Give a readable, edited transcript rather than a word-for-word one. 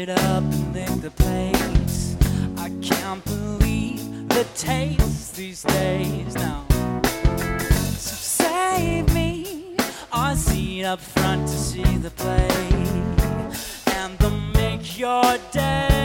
it up and lick the plates. I can't believe the taste these days now. So save me a seat up front to see the play, and they'll make your day.